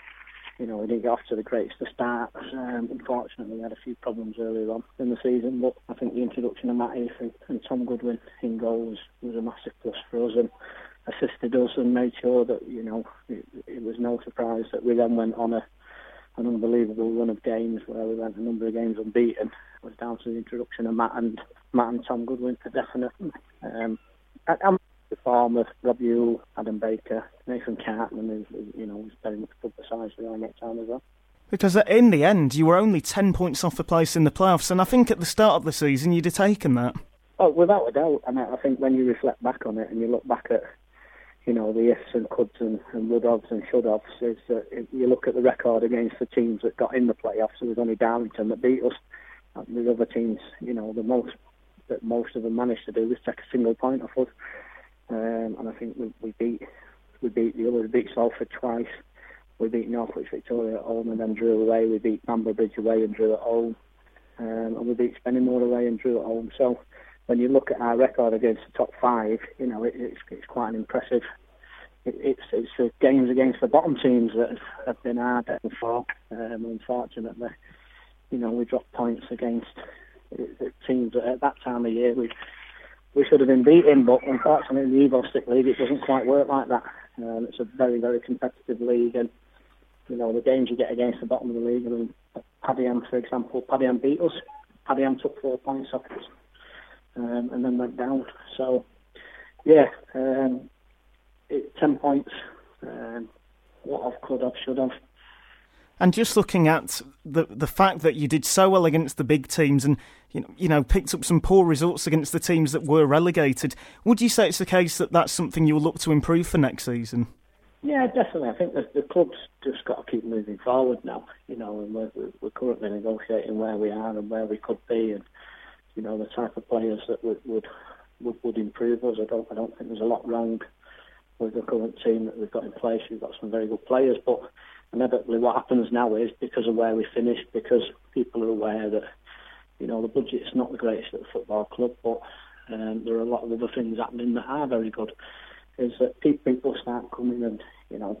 S11: you know, we didn't get off to the greatest of starts. Um, unfortunately, we had a few problems earlier on in the season. But I think the introduction of Matt Heath and, and Tom Goodwin in goals was a massive plus for us and assisted us and made sure that you know it, it was no surprise that we then went on a an unbelievable run of games where we went a number of games unbeaten. It was down to the introduction of Matt and Matt and Tom Goodwin for definite. Um, and the form of Rob Ewell, Adam Baker, Nathan Cartman, who you know was very much publicised around that time as well.
S2: Because in the end, you were only ten points off the place in the playoffs, and I think at the start of the season you'd have taken that.
S11: Oh, without a doubt. And I think when you reflect back on it and you look back at you know, the ifs and coulds and, and would-haves and should-haves, is that if you look at the record against the teams that got in the playoffs, it was only Darlington that beat us. And the other teams, you know, the most that most of them managed to do was take a single point off us. Um, and I think we, we beat we beat the others. We beat Salford twice. We beat Northwich Victoria at home and then drew away. We beat Bamber Bridge away and drew at home. Um, and we beat Spennymoor away and drew at home. So when you look at our record against the top five, you know, it, it's, it's quite an impressive. It, it's it's the games against the bottom teams that have, have been hard to for. Um, unfortunately, you know, we dropped points against the teams that at that time of year we we should have been beaten, but unfortunately in the Evo Stick League it doesn't quite work like that. Um, it's a very, very competitive league, and you know, the games you get against the bottom of the league, I mean, Padiham, for example, Padiham beat us. Padiham took four points off us. Um, and then went down. So, yeah, um, it, ten points. Um, what have, could have, should have.
S2: And just looking at the the fact that you did so well against the big teams, and you know, you know, picked up some poor results against the teams that were relegated. Would you say it's the case that that's something you'll look to improve for next season?
S11: Yeah, definitely. I think the, the club's just got to keep moving forward now. You know, and we're, we're currently negotiating where we are and where we could be, and you know, the type of players that would would, would, would improve us. I don't I don't think there's a lot wrong with the current team that we've got in place. We've got some very good players, but inevitably what happens now is because of where we finished, because people are aware that, you know, the budget's not the greatest at the football club, but um, there are a lot of other things happening that are very good, is that people start coming and, you know,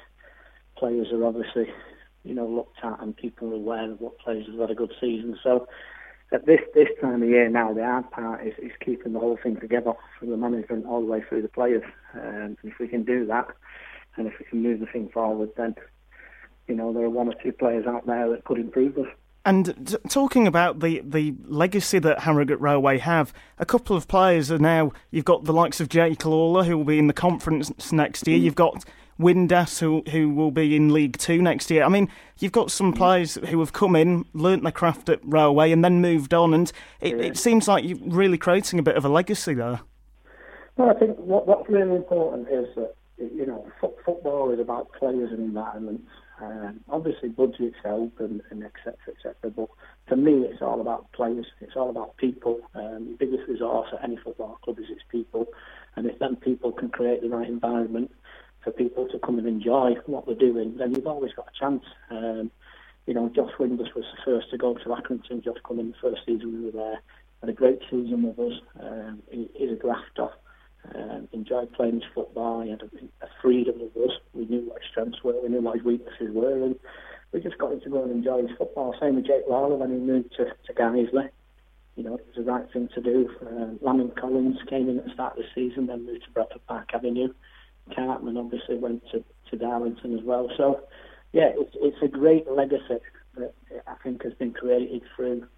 S11: players are obviously, you know, looked at and people are aware of what players have had a good season. So at this this time of year now, the hard part is, is keeping the whole thing together from the management all the way through the players. Um, and if we can do that, and if we can move the thing forward, then, you know, there are one or two players out there that could improve us.
S2: And t- talking about the, the legacy that Harrogate Railway have, a couple of players are now, you've got the likes of Jake Lawler, who will be in the conference next year. You've got Windass, who who will be in League Two next year. I mean, you've got some players who have come in, learnt their craft at Railway, and then moved on, and it, yeah. it seems like you're really creating a bit of a legacy there.
S11: Well, I think what, what's really important is that, you know, f- football is about players and environments. Um, obviously, budgets help and, and et cetera, et cetera. But for me, it's all about players. It's all about people. Um, the biggest resource at any football club is its people. And if then people can create the right environment for people to come and enjoy what they're doing, then you've always got a chance. Um, you know, Josh Windass was the first to go to Accrington. Josh come in the first season we were there. Had a great season with us. Um, he, he's a grafter. Um, enjoyed playing his football. He had a, a freedom with us. We knew what his strengths were. We knew what his weaknesses were, and we just got him to go and enjoy his football. Same with Jake Lawler when he moved to, to Guiseley. You know, it was the right thing to do. Um, Laming Collins came in at the start of the season, then moved to Bradford Park Avenue. Cartman obviously went to, to Darlington as well. So, yeah, it's, it's a great legacy that I think has been created through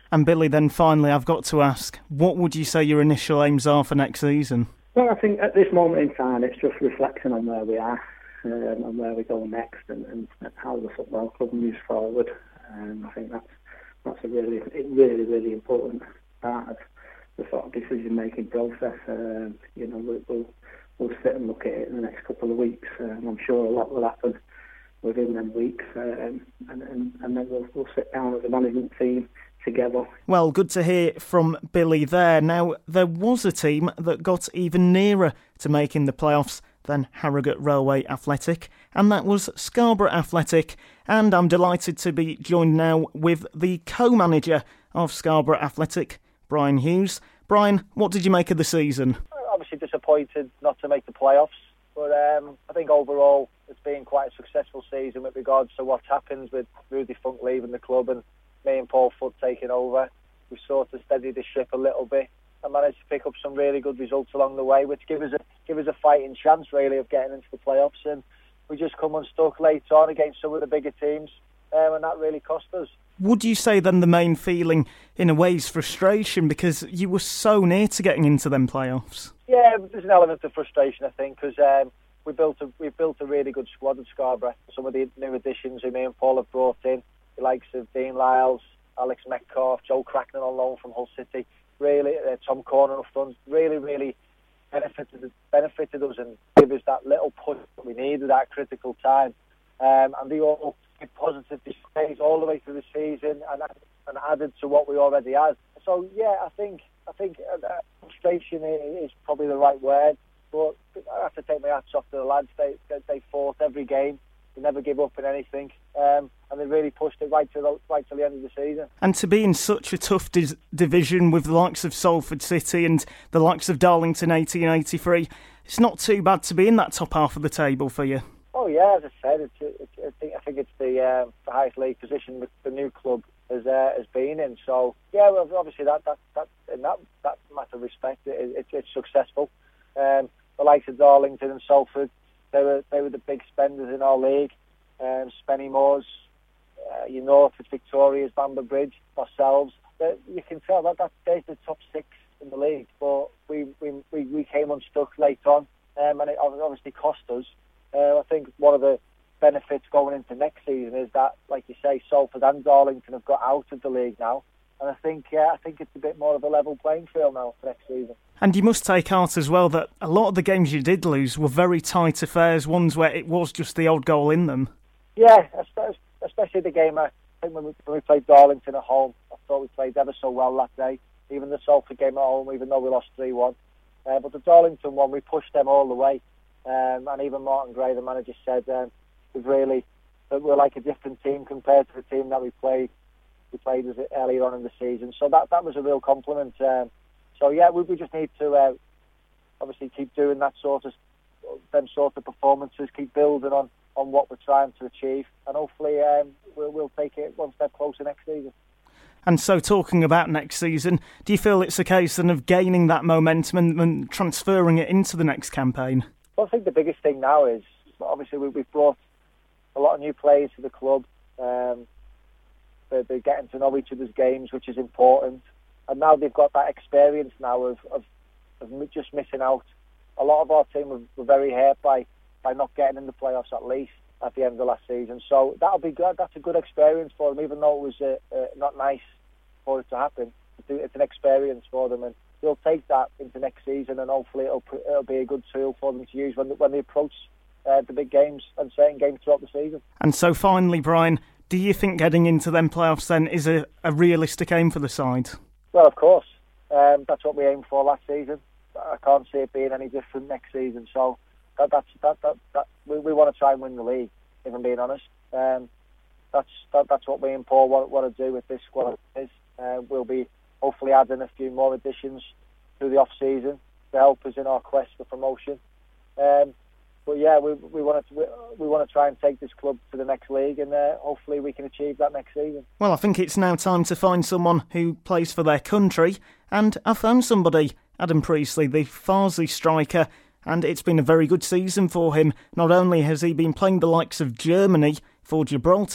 S2: And Billy, then finally, I've got to ask, what would you say your initial aims are for next season?
S11: Well, I think at this moment in time, it's just reflecting on where we are um, and where we go next, and, and, and how the football club moves forward. Um, I think that's that's a really, really, really important part of the sort of decision-making process. Um, you know, we'll, we'll we'll sit and look at it in the next couple of weeks, and I'm sure a lot will happen within them weeks, um, and, and and then we'll we'll sit down as a management team together.
S2: Well, good to hear from Billy there. Now, there was a team that got even nearer to making the playoffs than Harrogate Railway Athletic, and that was Scarborough Athletic. And I'm delighted to be joined now with the co-manager of Scarborough Athletic, Brian Hughes. Brian, what did you make of the season?
S12: Obviously disappointed not to make the playoffs, but um, I think overall it's been quite a successful season with regards to what's happened with Rudy Funk leaving the club and me and Paul Foot taking over. We sort of steadied the ship a little bit and managed to pick up some really good results along the way, which give us a give us a fighting chance really of getting into the playoffs. And we just come unstuck late on against some of the bigger teams, um, and that really cost us.
S2: Would you say then the main feeling in a way is frustration, because you were so near to getting into them playoffs?
S12: Yeah, there's an element of frustration, I think, because um, we built a we built a really good squad at Scarborough. Some of the new additions who me and Paul have brought in, the likes of Dean Lyles, Alex Metcalf, Joe Cracknell on loan from Hull City, really uh, Tom Corner up front, really, really benefited benefited us and gave us that little push that we needed at that critical time. Um, and they all did positive displays all the way through the season and and added to what we already had. So yeah, I think I think uh, frustration is probably the right word. But I have to take my hats off to the lads. They they, they fought every game. They never give up in anything, um, and they really pushed it right to the right to the end of the season.
S2: And to be in such a tough dis- division with the likes of Salford City and the likes of Darlington eighteen eighty-three, it's not too bad to be in that top half of the table for you.
S12: Oh yeah, as I said, it's, it's, I think I think it's the, uh, the highest league position that the new club has uh, has been in. So yeah, well, obviously that that, that in that that matter of respect, it, it, it's successful. Um, the likes of Darlington and Salford, they were they were the big spenders in our league. Um, Spennymoors, uh, your Northwood, Victoria's, Bamber Bridge, ourselves. Uh, you can tell that, that there's the top six in the league. But we we, we, we came unstuck late on, um, and it obviously cost us. Uh, I think one of the benefits going into next season is that, like you say, Salford and Darlington have got out of the league now. And I think uh, I think it's a bit more of a level playing field now for next season.
S2: And you must take heart as well that a lot of the games you did lose were very tight affairs, ones where it was just the odd goal in them.
S12: Yeah, especially the game, I think when we, when we played Darlington at home, I thought we played ever so well that day. Even the Salford game at home, even though we lost three one. Uh, but the Darlington one, we pushed them all the way. Um, and even Martin Gray, the manager, said um, we've really, that we're like a different team compared to the team that we played we played as earlier on in the season. So that, that was a real compliment. Um, so yeah, we, we just need to uh, obviously keep doing that sort of them sort of performances, keep building on, on what we're trying to achieve, and hopefully um, we'll, we'll take it one step closer next season.
S2: And so, talking about next season, do you feel it's a case then of gaining that momentum and, and transferring it into the next campaign?
S12: Well, I think the biggest thing now is obviously we, we've brought a lot of new players to the club. Um, they're, they're getting to know each other's games, which is important. And now they've got that experience now of, of, of just missing out. A lot of our team were, were very hurt by, by not getting in the playoffs at least at the end of last season. So that'll be good. That's a good experience for them, even though it was uh, uh, not nice for it to happen. It's an experience for them, and they'll take that into next season, and hopefully it'll it'll be a good tool for them to use when when they approach uh, the big games and certain games throughout the season.
S2: And so finally, Brian, do you think getting into them playoffs then is a, a realistic aim for the side?
S12: Well, of course. Um, that's what we aimed for last season. I can't see it being any different next season. So that, that's that that, that we, we want to try and win the league, if I'm being honest. Um, that's that, that's what we and Paul want, want to do with this squad. Is uh, we'll be hopefully adding a few more additions through the off season to help us in our quest for promotion. Um, but yeah, we we want to we, we want to try and take this club to the next league, and uh, hopefully we can achieve that next season.
S2: Well, I think it's now time to find someone who plays for their country, and I found somebody, Adam Priestley, the Farsley striker, and it's been a very good season for him. Not only has he been playing the likes of Germany for Gibraltar,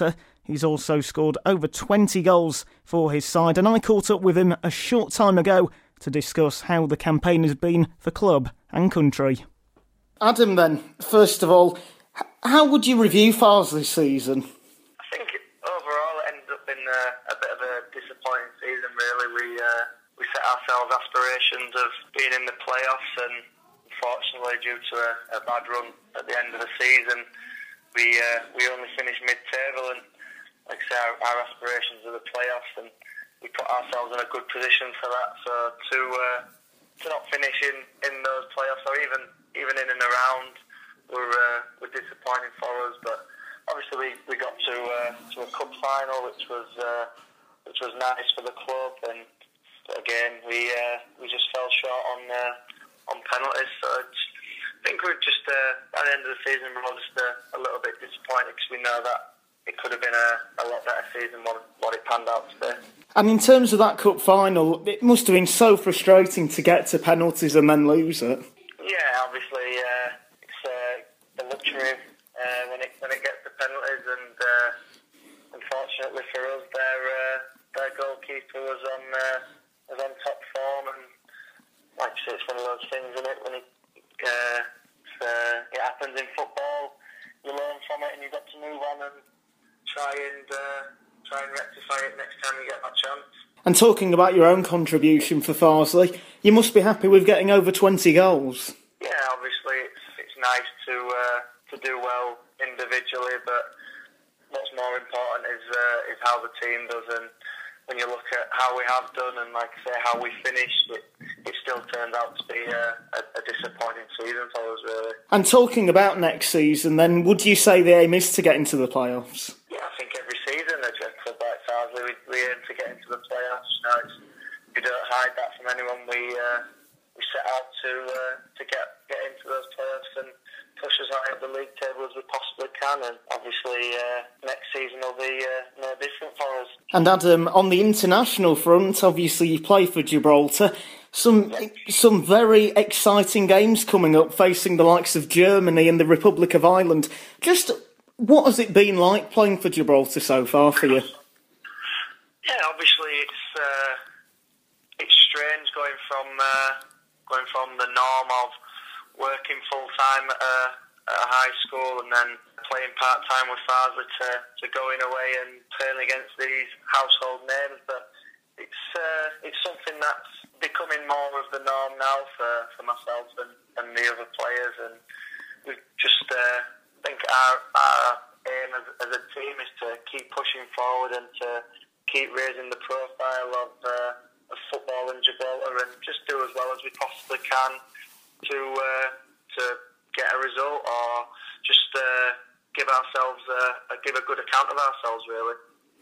S2: He's also scored over twenty goals for his side, and I caught up with him a short time ago to discuss how the campaign has been for club and country. Adam, then, first of all, how would you review Farsley's season?
S13: I think overall it ended up being a, a bit of a disappointing season, really. We uh, we set ourselves aspirations of being in the playoffs, and unfortunately, due to a, a bad run at the end of the season, we uh, we only finished mid-table, and like I say, our, our aspirations are the playoffs, and we put ourselves in a good position for that. So to uh, to not finish in, in those playoffs, or even even in and around, were uh, were disappointing for us. But obviously, we, we got to uh, to a cup final, which was uh, which was nice for the club, and again, we uh, we just fell short on uh, on penalties. So it's, I think we're just uh, at the end of the season, we're all just uh, a little bit disappointed because we know that it could have been a, a lot better season than what it panned out to be.
S2: And in terms of that cup final, it must have been so frustrating to get to penalties and then lose it.
S13: Yeah, obviously uh, it's uh, the luxury uh, when it when it gets to penalties, and uh, unfortunately for us, their uh, their goalkeeper was on uh, was on top form, and like I say, it's one of those things, isn't it? When it uh, uh, it happens in football, you learn from it, and you've got to move on and try and uh, try and rectify it next time you get that chance.
S2: And talking about your own contribution for Farsley, you must be happy with getting over twenty goals.
S13: Yeah, obviously it's it's nice to uh, to do well individually, but what's more important is uh, is how the team does. And when you look at how we have done, and like I say, how we finished, it, it still turns out to be a, a, a disappointing season for us, really. And
S2: talking about next season, then, would you say the aim is to get into the playoffs?
S13: Yeah, I think every season at a club like Farsley, we, we aim to get into the playoffs. You know, it's, we don't hide that from anyone. We uh, we set out to uh, to get get into those playoffs and push as high up the league table as we possibly can. And obviously, uh, next season will be uh, no different for us.
S2: And Adam, on the international front, obviously you play for Gibraltar. Some yeah. some very exciting games coming up, facing the likes of Germany and the Republic of Ireland. Just what has it been like playing for Gibraltar so far for you?
S13: Yeah, obviously it's uh, it's strange going from uh, going from the norm of working full time at a, at a high school and then playing part time with Farsley to, to going away and playing against these household names. But it's uh, it's something that's becoming more of the norm now for, for myself and, and the other players, and we just uh, think our, our aim as, as a team is to keep pushing forward and to keep raising the profile of, uh, of football in Gibraltar and just do as well as we possibly can to uh, to get a result or just uh, give ourselves a, give a good account of ourselves, really.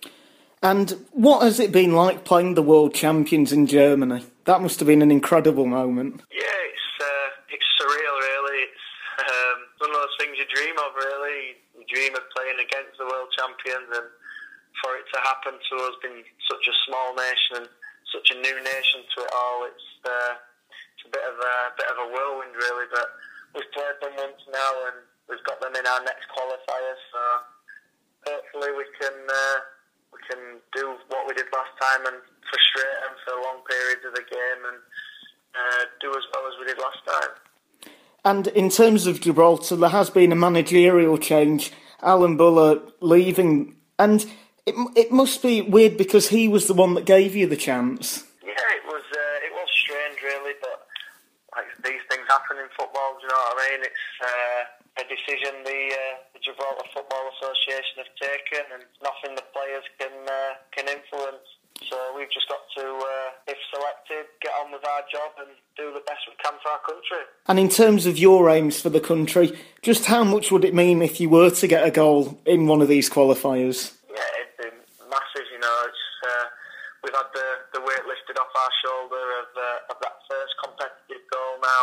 S2: And what has it been like playing the world champions in Germany? That must have been an incredible moment.
S13: Yeah, it's uh, it's surreal, really. It's um, one of those things you dream of, really. You dream of playing against the world champions, and for it to happen to us, being such a small nation and such a new nation to it all, it's uh, it's a bit of a bit of a whirlwind, really. But we've played them once now, and we've got them in our next qualifier. So hopefully we can. Uh, We can do what we did last time and frustrate them for long periods of the game and uh, do as well as we did last time.
S2: And in terms of Gibraltar, there has been a managerial change. Alan Buller leaving, and it it must be weird because he was the one that gave you the chance.
S13: Yeah, it was uh, it was strange, really, but like these things happen in football. Do you know what I mean? It's uh, a decision the, uh, the Gibraltar Football Association have taken, and nothing the players can uh, can influence. So we've just got to, uh, if selected, get on with our job and do the best we can for our country.
S2: And in terms of your aims for the country, just how much would it mean if you were to get a goal in one of these qualifiers?
S13: Yeah, it'd be massive. You know, it's uh, we've had the, the weight lifted off our shoulder of uh, of that first competitive goal now.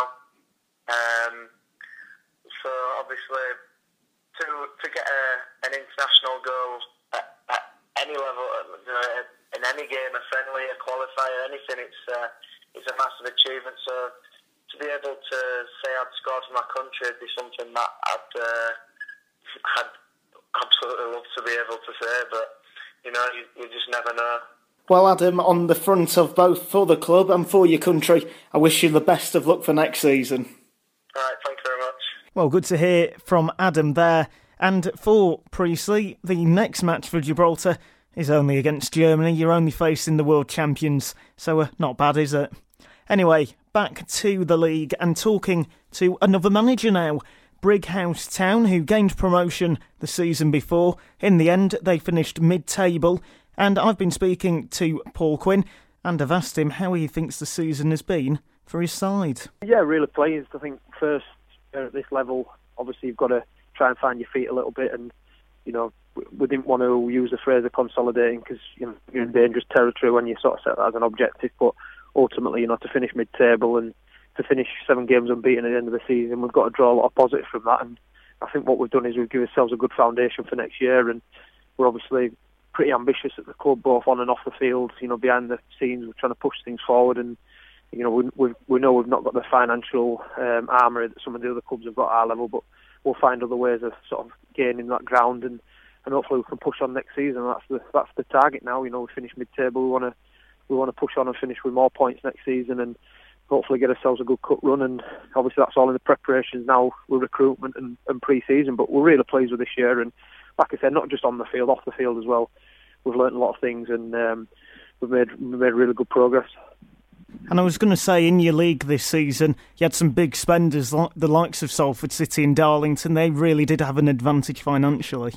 S13: Um, So obviously, to to get a, an international goal at, at any level, you know, in any game, a friendly, a qualifier, anything, it's uh, it's a massive achievement. So to be able to say I'd scored for my country would be something that I'd uh, had absolutely love to be able to say, but you know, you, you just never know.
S2: Well, Adam, on the front of both for the club and for your country, I wish you the best of luck for next season.
S13: All right, thank you very much.
S2: Well, good to hear from Adam there. And for Priestley, the next match for Gibraltar is only against Germany. You're only facing the world champions, so uh, not bad, is it? Anyway, back to the league and talking to another manager now. Brighouse Town, who gained promotion the season before. In the end, they finished mid-table. And I've been speaking to Paul Quinn and I've asked him how he thinks the season has been for his side.
S14: Yeah, really pleased. I think first at this level, obviously you've got to try and find your feet a little bit, and you know we didn't want to use the phrase of consolidating because you know, you're in dangerous territory when you sort of set that as an objective. But ultimately, you know, to finish mid-table and to finish seven games unbeaten at the end of the season, we've got to draw a lot of positive from that. And I think what we've done is we've given ourselves a good foundation for next year, and we're obviously pretty ambitious at the club, both on and off the field. You know, behind the scenes, we're trying to push things forward, and you know, we we, we know we've not got the financial um, armour that some of the other clubs have got at our level, but we'll find other ways of sort of gaining that ground, and, and hopefully we can push on next season. That's the that's the target now. You know, we finish mid-table. We want to we want to push on and finish with more points next season, and hopefully get ourselves a good cut run. And obviously that's all in the preparations now with recruitment and, and pre-season. But we're really pleased with this year, and like I said, not just on the field, off the field as well. We've learned a lot of things, and um, we've made we've made really good progress.
S2: And I was going to say, in your league this season, you had some big spenders, like the likes of Salford City and Darlington. They really did have an advantage financially.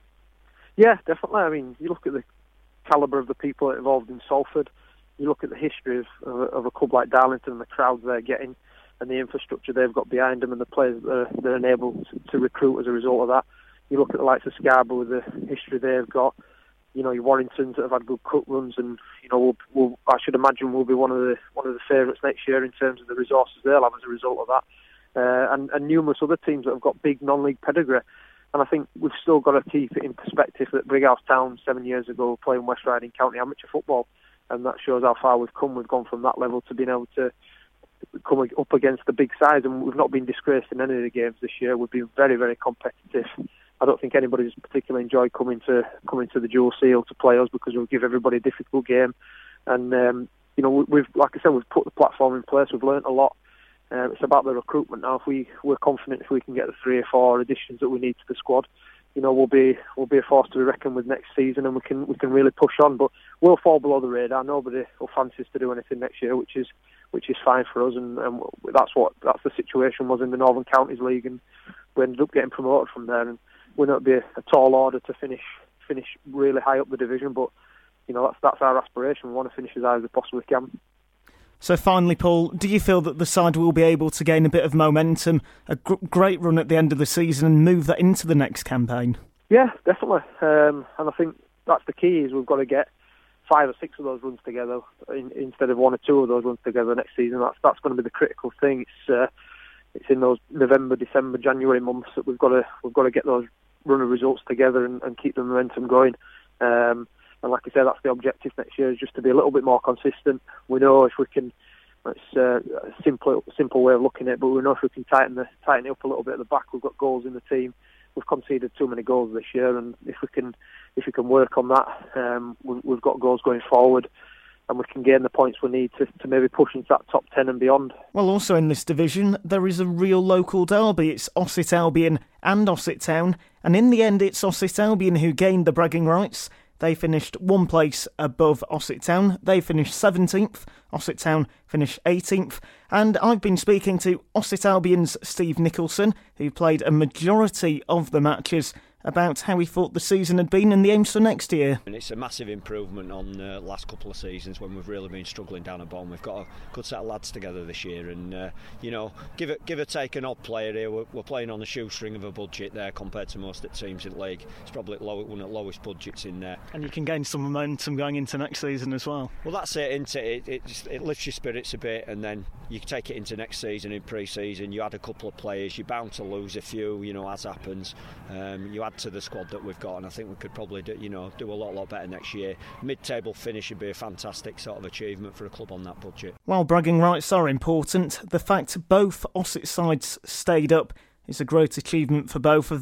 S14: Yeah, definitely. I mean, you look at the calibre of the people involved in Salford, you look at the history of, of, of a club like Darlington and the crowds they're getting, and the infrastructure they've got behind them, and the players that are, they're enabled to, to recruit as a result of that. You look at the likes of Scarborough with the history they've got. You know, your Warringtons that have had good cut runs, and you know, we'll, we'll, I should imagine we'll be one of the one of the favourites next year in terms of the resources they'll have as a result of that, uh, and, and numerous other teams that have got big non-league pedigree. And I think we've still got to keep it in perspective that Brighouse Town seven years ago were playing West Riding County amateur football, and that shows how far we've come. We've gone from that level to being able to come up against the big sides, and we've not been disgraced in any of the games this year. We've been very, very competitive. I don't think anybody's particularly enjoyed coming to coming to the Dual Seal to play us, because we'll give everybody a difficult game. And um, you know, we've, like I said, we've put the platform in place. We've learnt a lot. Uh, it's about the recruitment now. If we we're confident if we can get the three or four additions that we need to the squad, you know, we'll be we'll be a force to be reckoned with next season, and we can we can really push on. But we'll fall below the radar. Nobody will fancy us to do anything next year, which is which is fine for us. And, and that's what that's the situation was in the Northern Counties League, and we ended up getting promoted from there. And we know it'd be a, a tall order to finish finish really high up the division, but you know, that's that's our aspiration. We want to finish as high as we possibly can.
S2: So finally, Paul, do you feel that the side will be able to gain a bit of momentum, a gr- great run at the end of the season, and move that into the next campaign?
S14: Yeah, definitely. Um, and I think that's the key, is we've got to get five or six of those runs together in, instead of one or two of those runs together next season. That's that's going to be the critical thing. It's uh, it's in those November, December, January months that we've got to we've got to get those run of results together and, and keep the momentum going. Um, And like I said, that's the objective next year, is just to be a little bit more consistent. We know if we can, it's uh, a simple, simple way of looking at it, but we know if we can tighten the tighten it up a little bit at the back. We've got goals in the team. We've conceded too many goals this year, and if we can, if we can work on that, um, we, we've got goals going forward, and we can gain the points we need to, to maybe push into that top ten and beyond.
S2: Well, also in this division, there is a real local derby. It's Ossett Albion and Ossett Town, and in the end, it's Ossett Albion who gained the bragging rights. They finished one place above Ossett Town. They finished seventeenth. Ossett Town finished eighteenth. And I've been speaking to Ossett Albion's Steve Nicholson, who played a majority of the matches, about how he thought the season had been and the aims for next year.
S15: And it's a massive improvement on the uh, last couple of seasons when we've really been struggling down at bottom. We've got a good set of lads together this year, and uh, you know, give it give or take an odd player here, we're, we're playing on a shoestring of a budget there compared to most of the teams in the league. It's probably low, one of the lowest budgets in there.
S2: And you can gain some momentum going into next season as well.
S15: Well, that's it, isn't it? It, it, just, it lifts your spirits a bit, and then you take it into next season. In pre-season, you add a couple of players, you're bound to lose a few, you know, as happens. Um, you add to the squad that we've got, and I think we could probably do, you know, do a lot, lot better next year. Mid-table finish would be a fantastic sort of achievement for a club on that budget.
S2: While bragging rights are important, the fact both Ossett sides stayed up is a great achievement for both of them,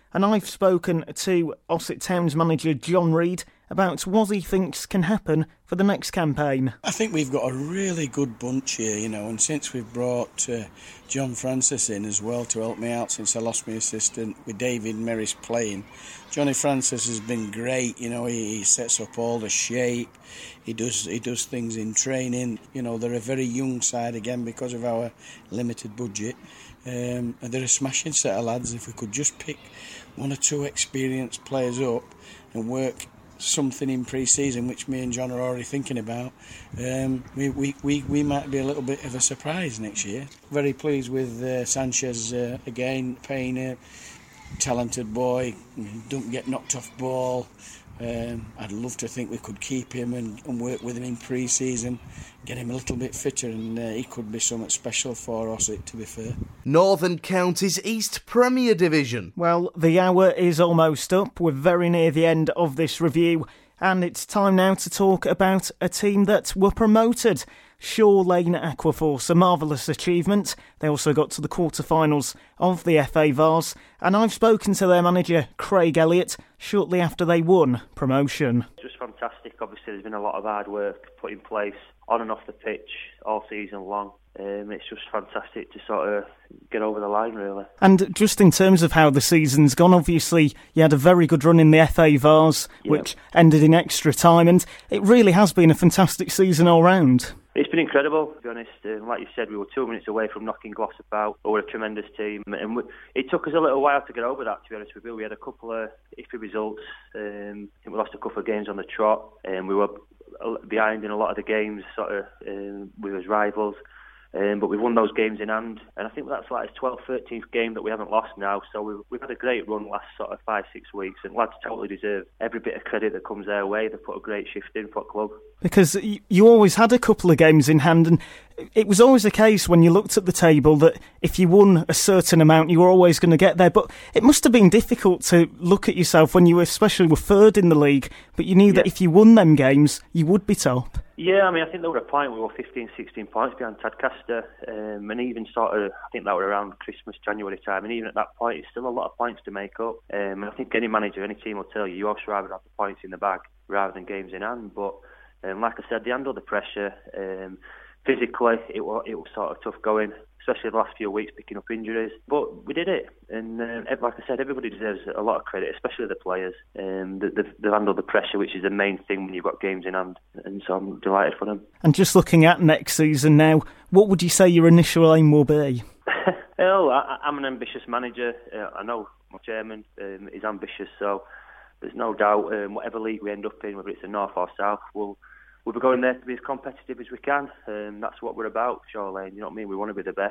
S2: and I've spoken to Ossett Town's manager John Reid about what he thinks can happen for the next campaign.
S16: I think we've got a really good bunch here, you know, and since we've brought uh, John Francis in as well to help me out since I lost my assistant with David Merris playing, Johnny Francis has been great, you know, he, he sets up all the shape, he does he does things in training, you know, they're a very young side again because of our limited budget, um, and they're a smashing set of lads. If we could just pick one or two experienced players up and work something in pre-season, which me and John are already thinking about, um, we, we, we, we might be a little bit of a surprise next year. Very pleased with uh, Sanchez uh, again, Payne, talented boy, don't get knocked off ball. Um, I'd love to think we could keep him and, and work with him in pre-season, get him a little bit fitter, and uh, he could be something special for us, to be fair.
S1: Northern Counties East Premier Division.
S2: Well, the hour is almost up. We're very near the end of this review, and it's time now to talk about a team that were promoted. Shaw Lane Aquaforce, a marvellous achievement. They also got to the quarter-finals of the F A Vars, and I've spoken to their manager, Craig Elliott, shortly after they won promotion.
S17: It's just fantastic. Obviously, there's been a lot of hard work put in place on and off the pitch all season long. Um, it's just fantastic to sort of get over the line, really.
S2: And just in terms of how the season's gone, obviously you had a very good run in the F A Vars, yeah, which ended in extra time, and it really has been a fantastic season all round.
S17: It's been incredible, to be honest. Um, like you said, we were two minutes away from knocking Glossop out. But we're a tremendous team. And we, it took us a little while to get over that, to be honest with you. We had a couple of iffy results. Um, I think we lost a couple of games on the trot. And we were behind in a lot of the games, sort of, um, with us rivals. Um, but we've won those games in hand, and I think that's like his twelfth, thirteenth game that we haven't lost now. So we've, we've had a great run last sort of five, six weeks, and lads totally deserve every bit of credit that comes their way. They've put a great shift in for the club.
S2: Because you always had a couple of games in hand, and it was always the case when you looked at the table that if you won a certain amount, you were always going to get there. But it must have been difficult to look at yourself when you especially were third in the league, but you knew yeah. that if you won them games, you would be top.
S17: Yeah, I mean, I think there were a point we were fifteen, sixteen points behind Tadcaster, um, and even sort of, I think that were around Christmas, January time, and even at that point, it's still a lot of points to make up. Um, and I think any manager, any team will tell you, you also rather have the points in the bag rather than games in hand. But um, like I said, they handled the pressure. Um, physically, it was, it was sort of tough going, especially the last few weeks picking up injuries. But we did it, and uh, like I said, everybody deserves a lot of credit, especially the players. Um, they've, they've handled the pressure, which is the main thing when you've got games in hand, and so I'm delighted for them.
S2: And just looking at next season now, what would you say your initial aim will be?
S17: Well, I, I'm an ambitious manager. Uh, I know my chairman um, is ambitious, so there's no doubt um, whatever league we end up in, whether it's the North or South, we'll We'll be going there to be as competitive as we can. Um, that's what we're about, Shaw Lane. You know what I mean? We want to be the best,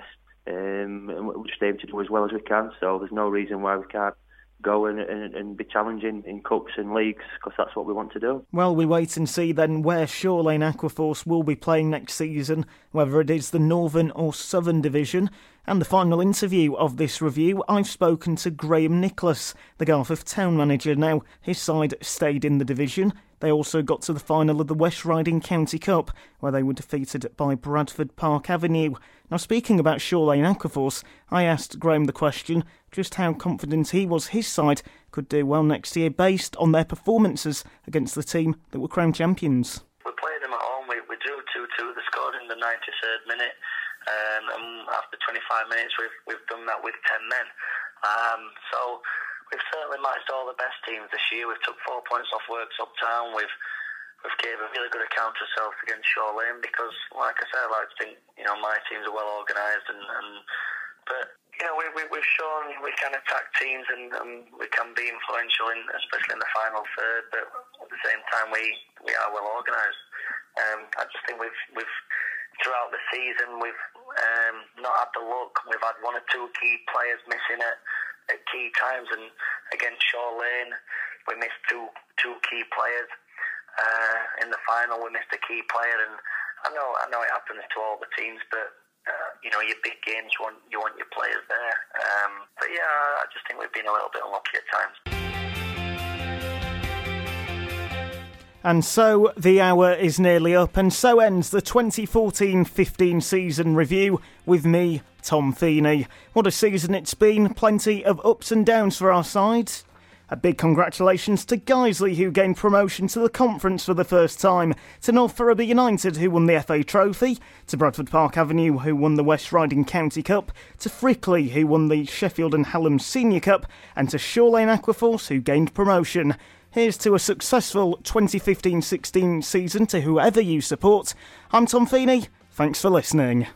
S17: um, and we'll just aim to do as well as we can. So there's no reason why we can't go and, and, and be challenging in cups and leagues, because that's what we want to do.
S2: Well, we wait and see then where Shaw Lane Aquaforce will be playing next season, whether it is the Northern or Southern Division. And the final interview of this review, I've spoken to Graham Nicholas, the Garforth Town manager. Now, his side stayed in the division. They also got to the final of the West Riding County Cup, where they were defeated by Bradford Park Avenue. Now, speaking about Shaw Lane Aquaforce, I asked Graham the question just how confident he was his side could do well next year based on their performances against the team that were crowned champions.
S13: We played them at home. We, we drew two two. They scored in the ninety-third minute. Um, and after twenty-five minutes, we've we've done that with ten men. Um, so we've certainly matched all the best teams this year. We've took four points off Works Uptown. We've we've gave a really good account of ourselves against Shaw Lane because, like I said, I like to think you know my teams are well organised and, and but you know we, we we've shown we can attack teams and, and we can be influential in especially in the final third. But at the same time, we, we are well organised. Um, I just think we've we've. Throughout the season, we've um, not had the luck. We've had one or two key players missing at, at key times, and against Shaw Lane, we missed two two key players. Uh, in the final, we missed a key player, and I know I know it happens to all the teams, but uh, you know your big games, you want you want your players there. Um, but yeah, I just think we've been a little bit unlucky at times.
S2: And so the hour is nearly up, and so ends the twenty fourteen fifteen season review with me, Tom Feeney. What a season it's been, plenty of ups and downs for our side. A big congratulations to Guiseley, who gained promotion to the conference for the first time, to North Ferriby United, who won the F A Trophy, to Bradford Park Avenue, who won the West Riding County Cup, to Frickley, who won the Sheffield and Hallam Senior Cup, and to Shorelane Aquaforce, who gained promotion. Here's to a successful twenty fifteen sixteen season to whoever you support. I'm Tom Feeney. Thanks for listening.